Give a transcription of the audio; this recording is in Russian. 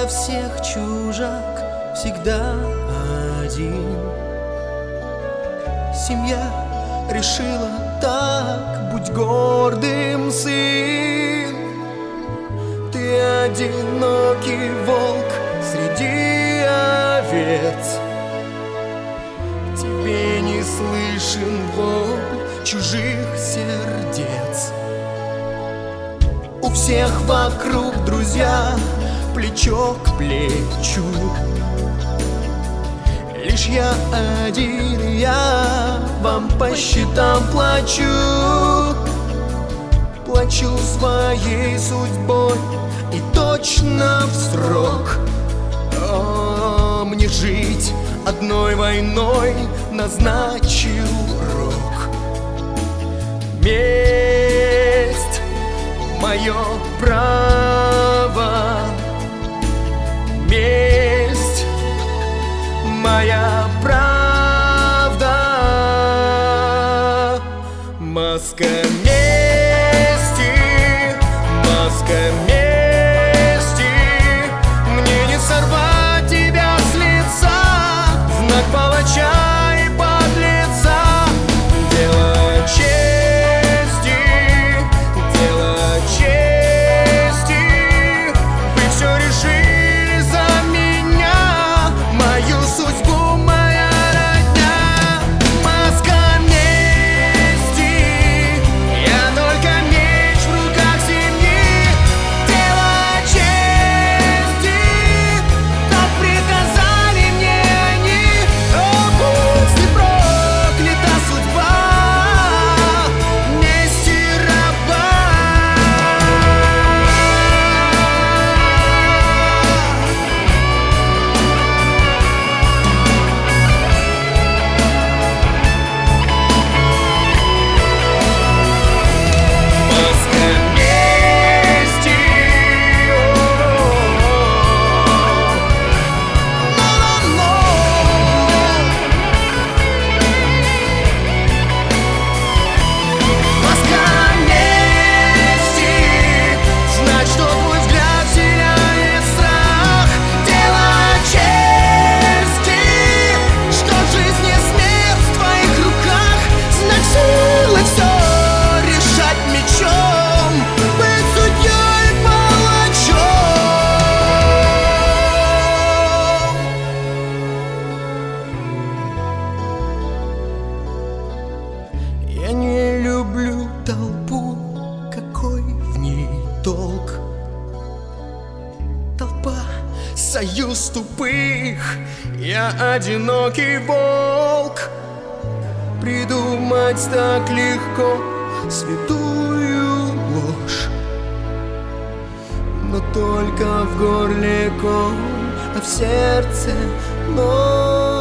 для всех чужак всегда один. Семья решила так, будь гордым, сын. Ты одинокий волк среди овец. Тебе не слышен вопль чужих сердец. У всех вокруг друзья, плечо к плечу. Лишь я один, я вам по счетам плачу. Плачу своей судьбой и точно в срок. Мне жить одной войной назначил рок. Месть — мое право. Месть — моя правда. Маска мести, маска мести. Мне не сорвать тебя с лица, знак палача и подлеца. Дело чести, дело чести. Вы все решили за меня, мою судьбу, моя родня. Маска мести, я только меч в руках семьи. Дело чести, так приказали мне они. О, пусть и проклята судьба мести раба. Маска мести, маска мести. Знать, что твой взгляд вселяет страх. Дело чести, что жизнь и смерть в твоих руках. Знак силы все решать мечом, быть судьей и палачом. Я не люблю толпу, какой в ней толк? Толпа — союз тупых, я одинокий волк. Придумать так легко святую ложь, но только в горле ком, а в сердце нож.